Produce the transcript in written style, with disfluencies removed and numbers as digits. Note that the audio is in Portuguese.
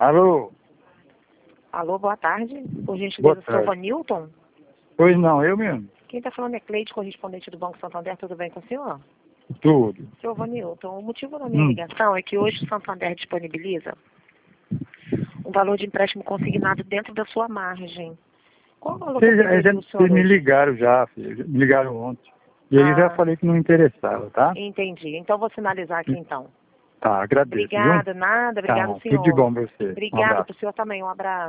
Alô? Alô, boa tarde. Por gentileza, Boa seu tarde. Vanilton? Pois não, eu mesmo. Quem está falando é Cleide, correspondente do Banco Santander. Tudo bem com o senhor? Tudo. Seu Vanilton, o motivo da minha ligação é que hoje o Santander disponibiliza um valor de empréstimo consignado dentro da sua margem. Qual o valor que atenderia o senhor Vocês me hoje? ligaram já, filho. Me ligaram ontem. E aí eu já falei que não interessava, tá? Entendi. Então vou sinalizar aqui então. Tá, agradeço, viu? Obrigada, nada. Obrigado, Tá, senhor. tudo de bom pra você. Um Obrigada abraço. para o senhor também. Um abraço.